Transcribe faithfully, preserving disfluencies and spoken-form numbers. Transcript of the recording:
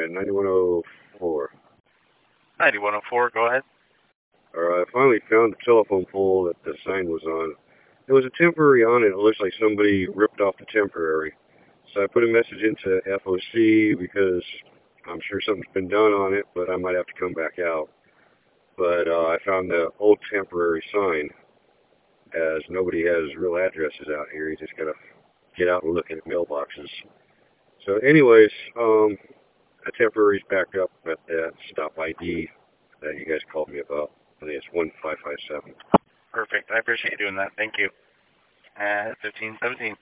and ninety-one oh four. ninety-one oh four, go ahead. Alright, I finally found the telephone pole that the sign was on. There was a temporary on it. It looks like somebody ripped off the temporary. So I put a message into F O C because I'm sure something's been done on it, but I might have to come back out. But uh, I found the old temporary sign, as nobody has real addresses out here. You just gotta get out and look at mailboxes. So anyways, um, a temporary's back up at that stop I D that you guys called me about. I think it's one five five seven. Perfect. I appreciate you doing that. Thank you. At fifteen seventeen.